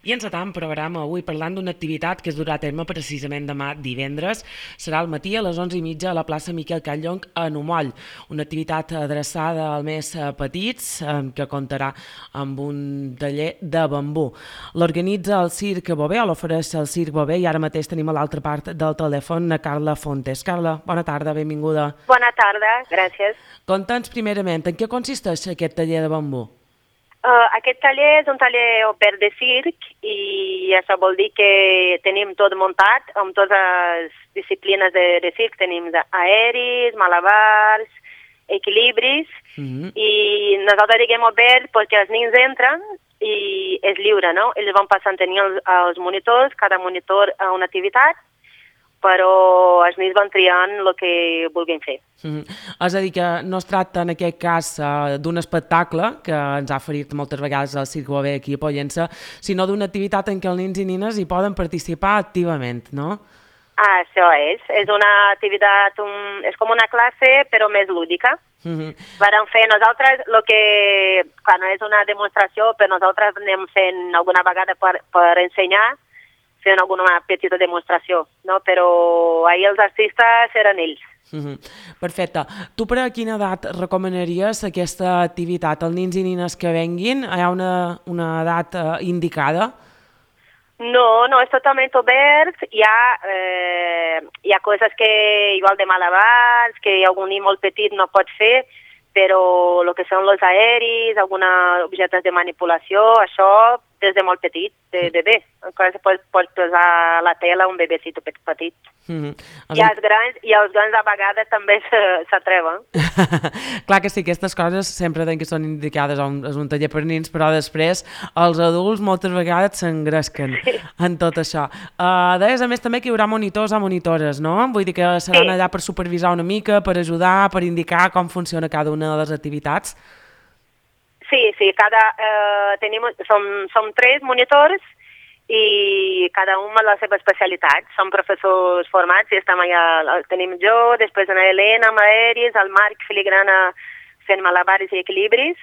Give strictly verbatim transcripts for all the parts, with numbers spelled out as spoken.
I encetam programa avui parlant d'una activitat que es durà a terme precisament demà divendres. Serà al matí a les onze i mitja a la plaça Miquel Catllonc a Nomoll. Una activitat adreçada als més eh, petits eh, que comptarà amb un taller de bambú. L'organitza el Circ Bové, o l'ofereix el Circ Bové, i ara mateix tenim a l'altra part del telèfon a Carla Fontes. Carla, bona tarda, benvinguda. Bona tarda, gràcies. Conta'ns primerament en què consisteix aquest taller de bambú. Uh, aquest taller és un taller obert de circ i això vol dir que tenim tot muntat amb totes les disciplines de, de circ. Tenim aeris, malabars, equilibris, Mm-hmm. i nosaltres diguem obert perquè els nens entren i és lliure, no? Ells van passant a tenir els, els monitors, cada monitor a una activitat, però els nens van triant el que vulguin fer. Mm. És a dir, que no es tracta en aquest cas uh, d'un espectacle que ens ha oferit moltes vegades el Circ Bové aquí a Pollença, sinó d'una activitat en què els nens i nines hi poden participar activament, no? Ah, això és. És una activitat, un, és com una classe, però més lúdica. Mm-hmm. Vàrem fer nosaltres, el que, clar, no és una demostració, però nosaltres anem fent alguna vegada per, per ensenyar, fent alguna petita demostració, no? Però ahir els artistes eren ells. Mm-hmm. Perfecte. Tu per a quina edat recomanaries aquesta activitat? Els nens i nines que venguin, hi ha una, una edat eh, indicada? No, no, és totalment obert. Hi ha, eh, hi ha coses que, igual de malabars, que algun nen molt petit no pot fer, però el que són els aeris, alguns objectes de manipulació, això des de molt petit, de bebè. Encara se pot, pot posar a la tela un bebècito petit. Mm-hmm. I els grans, i els grans a vegades també s'atreven. Clar que sí, aquestes coses sempre que són indicades a un, a un taller per nens, però després els adults moltes vegades s'engresquen Sí. en tot això. Uh, deies, a més, també que hi haurà monitors o monitores, no? Vull dir que seran Sí. allà per supervisar una mica, per ajudar, per indicar com funciona cada una de les activitats. Sí, sí, cada, eh, tenim, som, som tres monitors i cada un amb la seva especialitat. Som professors formats i estem allà, tenim jo, després una Helena amb aeris, el Marc Filigrana fent malabaris i equilibris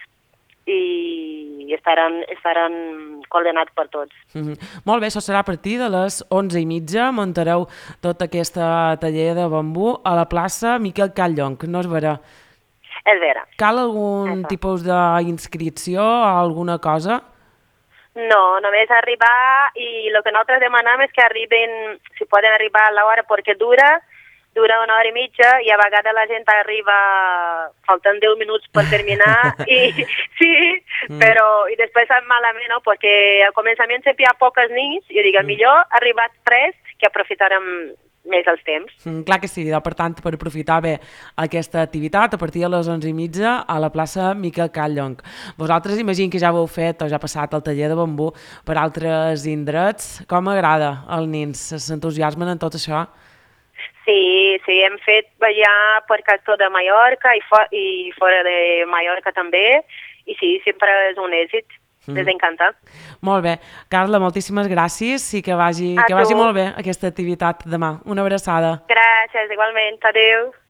i estaran, estaran coordinats per tots. Mm-hmm. Molt bé, això serà a partir de les onze i mitja. Muntareu tot aquesta taller de bambú a la plaça Miquel Catllonc, no es verà? És vera. Cal algun Això. tipus d'inscripció o alguna cosa? No, només arribar i el que nosaltres demanem és que arriben, si poden arribar a l'hora, perquè dura, dura una hora i mitja i a vegades la gent arriba faltant deu minuts per terminar i sí, Mm. però i després és malament, no? Perquè al començament sempre hi ha poques nits i dic, millor arribar tres que aprofitarem més els temps. Mm, clar que sí, per tant, per aprofitar bé aquesta activitat, a partir de les onze i mitja a la plaça Miquel Catllonc. Vosaltres imagino que ja ho heu fet o ja ha passat el taller de bambú per altres indrets. Com agrada als nens? S'entusiasmen en tot això? Sí, sí, hem fet ballar per Castó de Mallorca i, fo i fora de Mallorca també, i sí, sempre és un èxit, Mm. ens encanta. Molt bé. Carla, moltíssimes gràcies i que vagi, A que vagi tu. molt bé aquesta activitat demà. Una abraçada. Gràcies, igualment, adeu.